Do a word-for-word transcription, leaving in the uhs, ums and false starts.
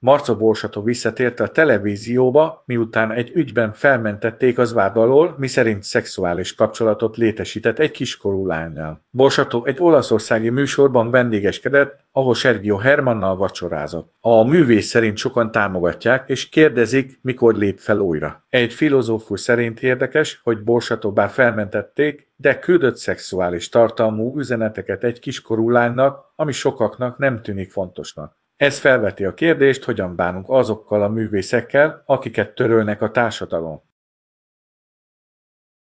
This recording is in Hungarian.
Marco Borsato visszatért a televízióba, miután egy ügyben felmentették az vád alól, miszerint szexuális kapcsolatot létesített egy kiskorú lánnyal. Borsato egy olaszországi műsorban vendégeskedett, ahol Sergio Hermannal vacsorázott. A művész szerint sokan támogatják, és kérdezik, mikor lép fel újra. Egy filozófus szerint érdekes, hogy Borsato bár felmentették, de küldött szexuális tartalmú üzeneteket egy kiskorú lánynak, ami sokaknak nem tűnik fontosnak. Ez felveti a kérdést, hogyan bánunk azokkal a művészekkel, akiket törölnek a társadalom.